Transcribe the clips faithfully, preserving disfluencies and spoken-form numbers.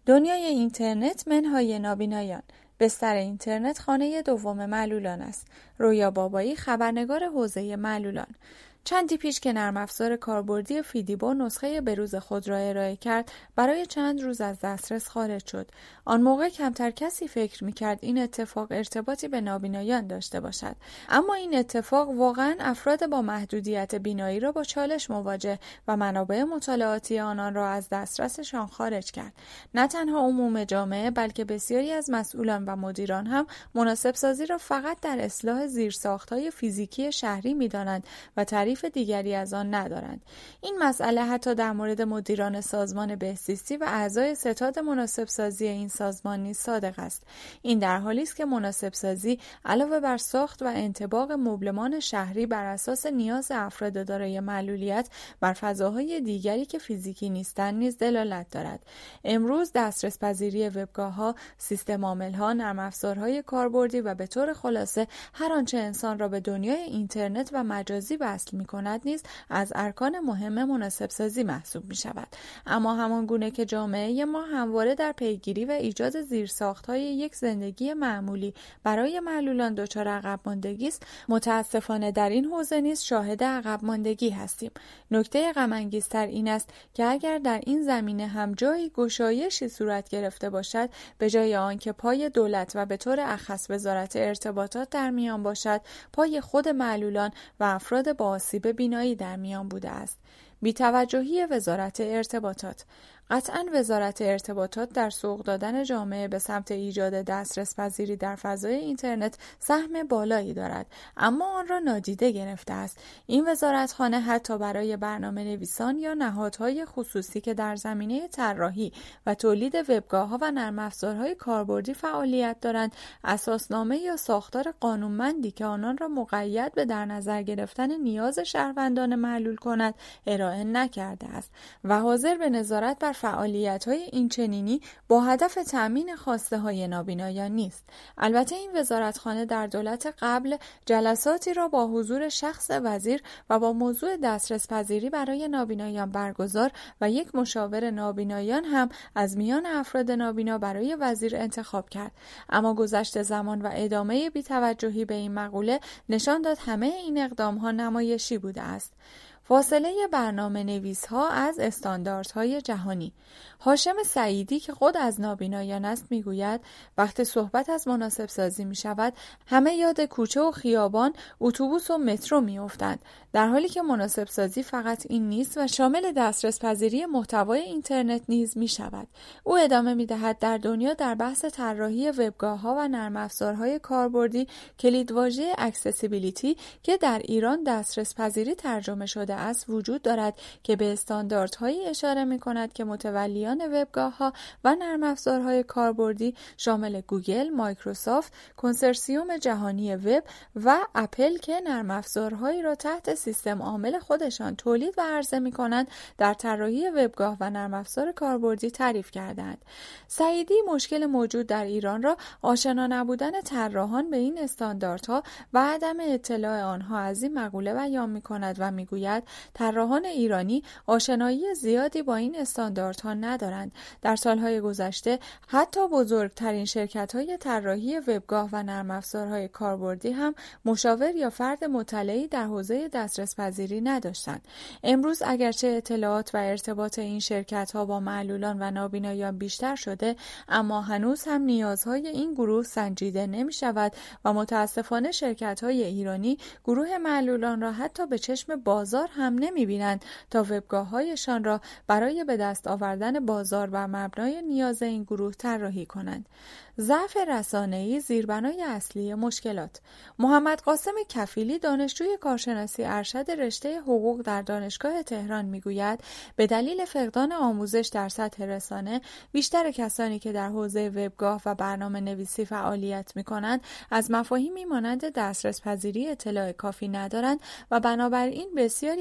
دنیای اینترنت منهای نابینایان. بستر اینترنت خانه دوم معلولان است. رویا بابایی، خبرنگار حوزه معلولان. چندی پیش که نرم افزار کاربردی فیدیبو نسخه بروز خود را ارائه کرد، برای چند روز از دسترس خارج شد. آن موقع کمتر کسی فکر می‌کرد این اتفاق ارتباطی به نابینایان داشته باشد. اما این اتفاق واقعاً افراد با محدودیت بینایی را با چالش مواجه و منابع مطالعاتی آنان را از دسترسشان خارج کرد. نه تنها عموم جامعه، بلکه بسیاری از مسئولان و مدیران هم مناسب سازی را فقط در اصلاح زیرساخت‌های فیزیکی شهری می‌دانند و تعریف دیگری از آن ندارند. این مسئله حتی در مورد مدیران سازمان بهزیستی و اعضای ستاد مناسب سازی این سازمان نیز صادق است. این در حالی است که مناسب سازی علاوه بر ساخت و انطباق مبلمان شهری بر اساس نیاز افراد دارای معلولیت بر فضاهای دیگری که فیزیکی نیستند نیز دلالت دارد. امروز دسترس پذیری وبگاه‌ها، سیستم عامل‌ها، نرم افزارهای کاربردی و به طور خلاصه هر آنچه انسان را به دنیای اینترنت و مجازی وصل می‌کند نیز از ارکان مهم مناسب سازی محسوب می‌شود. اما همان گونه که جامعه ما همواره در پیگیری و ایجاد زیرساخت‌های یک زندگی معمولی برای معلولان دچار عقب ماندگی است، متأسفانه در این حوزه نیز شاهد عقب ماندگی هستیم. نکته غم انگیزتر این است که اگر در این زمینه هم جایی گشایشی صورت گرفته باشد، به جای آنکه پای دولت و به طور اخص وزارت ارتباطات در میان باشد، پای خود معلولان و افراد با آسیب بینایی در میان بوده است. بی‌توجهی وزارت ارتباطات. قطعاً وزارت ارتباطات در سوق دادن جامعه به سمت ایجاد دسترس پذیری در فضای اینترنت سهم بالایی دارد، اما آن را نادیده گرفته است. این وزارتخانه حتی برای برنامه نویسان یا نهادهای خصوصی که در زمینه طراحی و تولید وبگاه‌ها و نرم افزارهای کاربردی فعالیت دارند، اساسنامه یا ساختار قانونمندی که آنان را مقید به در نظر گرفتن نیاز شهروندان معلول کند ارائه نکرده است و حاضر به نظارت بر فعالیت‌های اینچنینی با هدف تأمین خواسته‌های نابینایان نیست. البته این وزارتخانه در دولت قبل جلساتی را با حضور شخص وزیر و با موضوع دسترس پذیری برای نابینایان برگزار و یک مشاور نابینایان هم از میان افراد نابینا برای وزیر انتخاب کرد. اما گذشت زمان و ادامه بی‌توجهی به این مقوله نشان داد همه این اقدام‌ها نمایشی بوده است. فاصله برنامه نویس ها از استانداردهای جهانی. هاشم سعیدی که خود از نابینایان است میگوید وقتی صحبت از مناسب سازی می شود همه یاد کوچه و خیابان، اتوبوس و مترو می افتند، در حالی که مناسب سازی فقط این نیست و شامل دسترس پذیری محتوای اینترنت نیز می شود. او ادامه می دهد در دنیا در بحث طراحی وبگاه ها و نرم افزارهای کاربردی کلیدواژه اکسسیبیلیتی که در ایران دسترس پذیری ترجمه شده است وجود دارد که به استانداردهایی اشاره می کند که متولیان وبگاه‌ها و نرم افزارهای کاربردی شامل گوگل، مایکروسافت، کنسرسیوم جهانی وب و اپل که نرم افزارهایی را تحت سیستم عامل خودشان تولید و عرضه می کنند در طراحی وبگاه و نرم افزار کاربردی تعریف کردند. سعیدی مشکل موجود در ایران را آشنا نبودن طراحان به این استانداردها و عدم اطلاع آنها از این مقوله بیان می کند و می گوید طراحان ایرانی آشنایی زیادی با این استانداردها ندارند. در سالهای گذشته حتی بزرگترین شرکت‌های طراحی وبگاه و نرم افزارهای کاربردی هم مشاور یا فرد مطلعی در حوزه دسترس پذیری نداشتند. امروز اگرچه اطلاعات و ارتباط این شرکت‌ها با معلولان و نابینایان بیشتر شده، اما هنوز هم نیازهای این گروه سنجیده نمی‌شود و متأسفانه شرکت‌های ایرانی گروه معلولان را حتی به چشم بازار هم نمی‌بینند تا وبگاه‌هایشان را برای به دست آوردن بازار بر مبنای نیاز این گروه طراحی کنند. ضعف رسانه‌ای زیربنای اصلی مشکلات. محمد قاسم کفیلی دانشجوی کارشناسی ارشد رشته حقوق در دانشگاه تهران میگوید به دلیل فقدان آموزش در سطح رسانه بیشتر کسانی که در حوزه وبگاه و برنامه نویسی فعالیت می‌کنند از مفاهیمی مانند دسترس پذیری اطلاع کافی ندارند و بنابراین بسیاری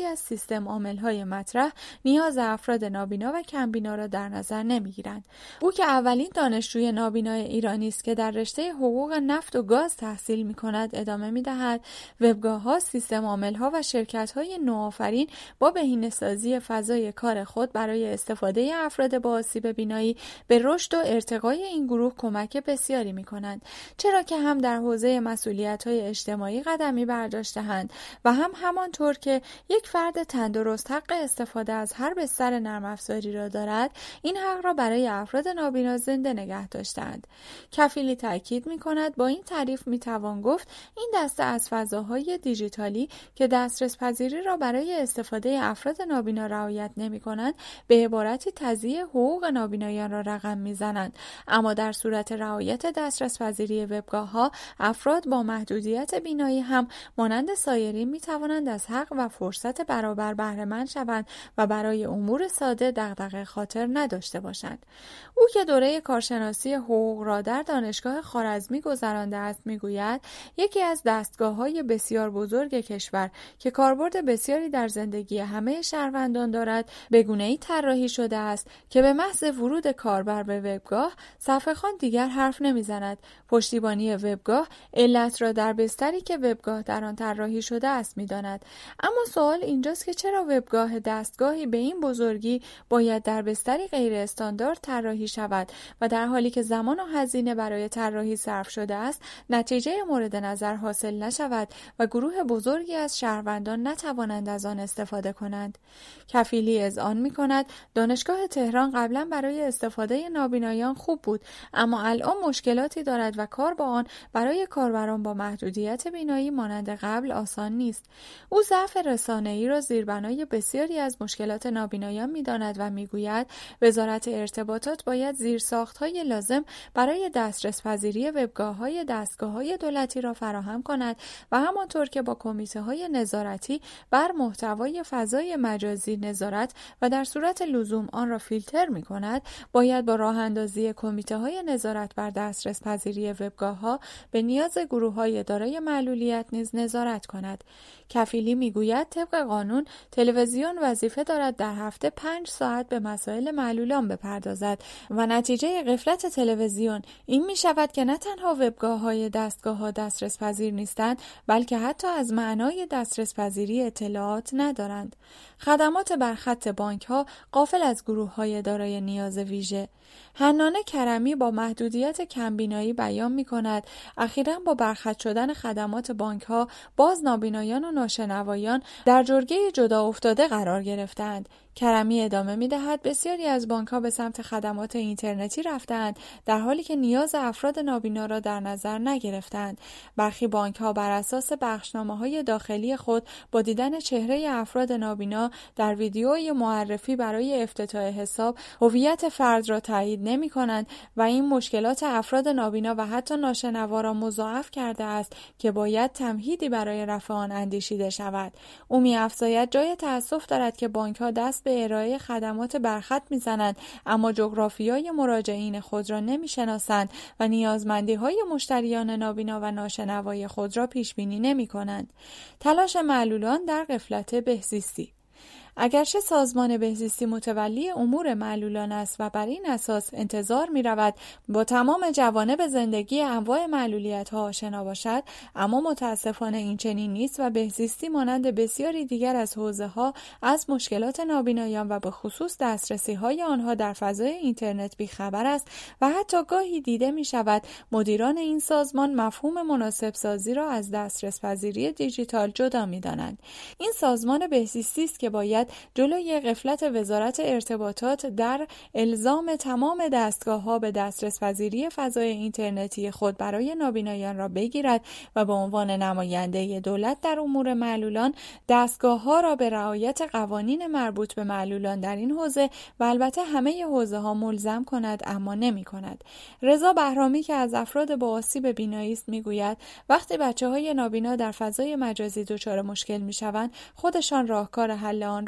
از سیستم عامل‌های مطرح نیاز افراد نابینا و کمبینا را در نظر نمی‌گیرند. او که اولین دانشجوی نابینای ایرانی است که در رشته حقوق نفت و گاز تحصیل می‌کند ادامه می‌دهد وبگاه‌ها، سیستم عامل‌ها و شرکت‌های نوآفرین با بهینه‌سازی فضای کار خود برای استفاده افراد با آسیب بینایی به رشد و ارتقای این گروه کمک بسیاری می‌کنند، چرا که هم در حوزه مسئولیت‌های اجتماعی قدمی برداشته‌اند و هم همانطور که یک فرد تندرست حق استفاده از هر بستر نرم افزاری را دارد، این حق را برای افراد نابینا زنده نگه داشتند. کفیلی تاکید می‌کند با این تعریف می‌توان گفت این دسته از فضاهای دیجیتالی که دسترس پذیری را برای استفاده افراد نابینا رعایت نمی‌کنند به عبارتی تضییع حقوق نابینایان را رقم می‌زنند، اما در صورت رعایت دسترس پذیری وبگاه‌ها افراد با محدودیت بینایی هم مانند سایرین می‌توانند از حق و فرصت برابر بهره مند شوند و برای امور ساده دغدغه خاطر نداشته باشند. او که دوره کارشناسی حقوق را در دانشگاه خوارزمی گذرانده است میگوید یکی از دستگاه‌های بسیار بزرگ کشور که کاربرد بسیاری در زندگی همه شهروندان دارد به گونه‌ای طراحی شده است که به محض ورود کاربر به وبگاه صفحه‌خوان دیگر حرف نمیزند. پشتیبانی وبگاه علت را در بستری که وبگاه در آن طراحی شده است میداند. اما سوال اینجاست که چرا وبگاه دستگاهی به این بزرگی باید در بستری غیر استاندارد طراحی شود و در حالی که زمان و هزینه برای طراحی صرف شده است نتیجه مورد نظر حاصل نشود و گروه بزرگی از شهروندان نتوانند از آن استفاده کنند. کفیلی اذعان می‌کند دانشگاه تهران قبلا برای استفاده نابینایان خوب بود، اما الان مشکلاتی دارد و کار با آن برای کاربران با محدودیت بینایی مانند قبل آسان نیست. او ضعف رسانه‌ای را زیربنای بسیاری از مشکلات نابینایان می‌داند و می‌گوید وزارت ارتباطات باید زیرساخت‌های لازم برای دسترس پذیری وبگاه‌های دستگاه‌های دولتی را فراهم کند و همانطور که با کمیته‌های نظارتی بر محتوای فضای مجازی نظارت و در صورت لزوم آن را فیلتر می‌کند، باید با راه‌اندازی کمیته‌های نظارت بر دسترس پذیری وبگاه‌ها به نیاز گروه‌های دارای معلولیت نیز نظارت کند. کفیلی میگوید طبق قانون تلویزیون وظیفه دارد در هفته پنج ساعت به مسائل معلولان بپردازد و نتیجه غفلت تلویزیون این می شود که نه تنها وبگاه‌های دستگاه‌ها دسترس پذیر نیستند، بلکه حتی از معنای دسترس پذیری اطلاعات ندارند. خدمات بر خط بانک‌ها غافل از گروه‌های دارای نیاز ویژه. حنانه کرمی با محدودیت کمبینایی بیان می‌کند اخیراً با برخط شدن خدمات بانک‌ها باز نابینایان و ناشنوایان در جرگه جدا افتاده قرار گرفتند. کرمی ادامه می‌دهد بسیاری از بانک‌ها به سمت خدمات اینترنتی رفتند در حالی که نیاز افراد نابینا را در نظر نگرفتند. برخی بانک‌ها بر اساس بخشنامه‌های داخلی خود با دیدن چهره افراد نابینا در ویدیوی معرفی برای افتتاح حساب هویت فرد را تایید نمی‌کنند و این مشکلات افراد نابینا و حتی ناشنوا را مضاعف کرده است که باید تمهیدی برای رفع آن اندیشیده شود. او می‌افزاید جای تأسف دارد که بانک‌ها دست به ارائه خدمات برخط می‌زنند اما جغرافیای مراجعین خود را نمی‌شناسند و نیازمندی‌های مشتریان نابینا و ناشنوای خود را پیش‌بینی نمی‌کنند. تلاش معلولان در غفلت بهزیستی. اگرچه سازمان بهزیستی متولی امور معلولان است و بر این اساس انتظار می رود با تمام جوانب زندگی انواع معلولیت ها آشنا باشد، اما متاسفانه این چنین نیست و بهزیستی مانند بسیاری دیگر از حوزه ها از مشکلات نابینایان و به خصوص دسترسی های آنها در فضای اینترنت بیخبر است و حتی گاهی دیده می شود مدیران این سازمان مفهوم مناسب سازی را از دسترس پذیری دیجیتال جدا می دانند. این سازمان بهزیستی است که باید جلوی غفلت وزارت ارتباطات در الزام تمام دستگاه‌ها به دسترس پذیری فضای اینترنتی خود برای نابینایان را بگیرد و به عنوان نماینده دولت در امور معلولان دستگاه‌ها را به رعایت قوانین مربوط به معلولان در این حوزه و البته همه حوزه‌ها ملزم کند، اما نمی‌کند. رضا بهرامی که از افراد با آسیب بینایی است می‌گوید وقتی بچه‌های نابینا در فضای مجازی دچار مشکل می‌شوند خودشان راهکار حل آن را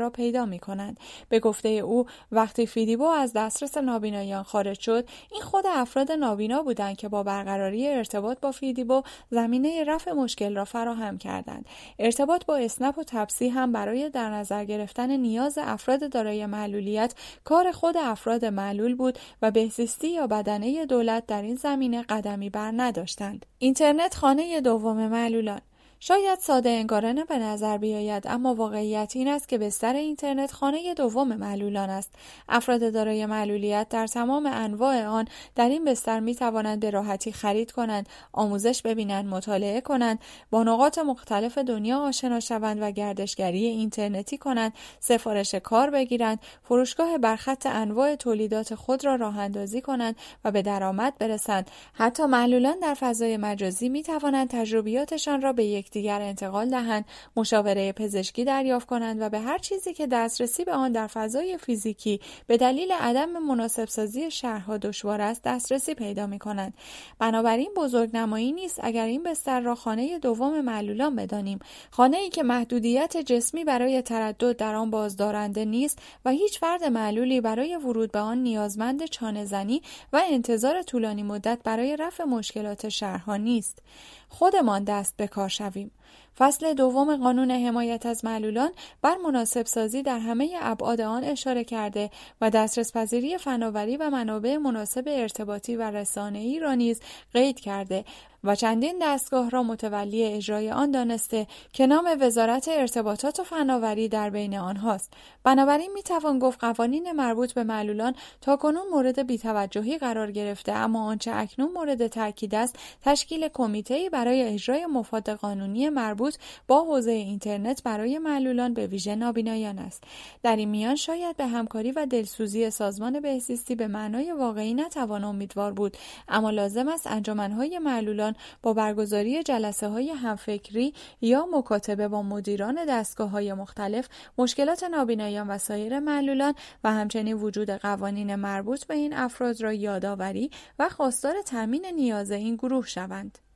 را پیدا می‌کنند. به گفته او وقتی فیدیبو از دسترس نابینایان خارج شد، این خود افراد نابینا بودند که با برقراری ارتباط با فیدیبو زمینه رفع مشکل را فراهم کردند. ارتباط با اسنپ و تپسی هم برای در نظر گرفتن نیاز افراد دارای معلولیت کار خود افراد معلول بود و بهزیستی یا بدنه دولت در این زمینه قدمی بر نداشتند. اینترنت خانه دوم معلولان. شاید ساده انگارانه به نظر بیاید، اما واقعیت این است که بستر اینترنت خانه دوم معلولان است. افراد دارای معلولیت در تمام انواع آن در این بستر می توانند به راحتی خرید کنند، آموزش ببینند، مطالعه کنند، با نقاط مختلف دنیا آشنا شوند و گردشگری اینترنتی کنند، سفارش کار بگیرند، فروشگاه برخط انواع تولیدات خود را راه اندازی کنند و به درآمد برسند. حتی معلولان در فضای مجازی می توانند تجربیاتشان را به یک دیگر انتقال دهند، مشاوره پزشکی دریافت کنند و به هر چیزی که دسترسی به آن در فضای فیزیکی به دلیل عدم مناسب سازی شهرها دشوار است دسترسی پیدا می کنند. بنابراین بزرگنمایی نیست اگر این بستر را خانه دوم معلولان بدانیم، خانه‌ای که محدودیت جسمی برای تردد در آن بازدارنده نیست و هیچ فرد معلولی برای ورود به آن نیازمند چانه‌زنی و انتظار طولانی مدت برای رفع مشکلات شهرها نیست. خودمان دست به کار شویم. فصل دوم قانون حمایت از معلولان بر مناسب سازی در همه ابعاد آن اشاره کرده و دسترس پذیری فناوری و منابع مناسب ارتباطی و رسانه‌ای را نیز قید کرده و چندین دستگاه را متولی اجرای آن دانسته که نام وزارت ارتباطات و فناوری در بین آنهاست. بنابراین میتوان گفت قوانین مربوط به معلولان تاکنون مورد بی‌توجهی قرار گرفته، اما آنچه اکنون مورد تاکید است تشکیل کمیته‌ای برای اجرای مفاد قانونی مربوط با حوزه اینترنت برای معلولان به ویژه نابینایان است. در این میان شاید به همکاری و دلسوزی سازمان بهزیستی به معنای واقعی نتوان امیدوار بود، اما لازم است انجمن‌های معلولان با برگزاری جلسه‌های همفکری یا مکاتبه با مدیران دستگاه‌های مختلف مشکلات نابینایان و سایر معلولان و همچنین وجود قوانین مربوط به این افراد را یادآوری و خواستار تامین نیاز این گروه شوند.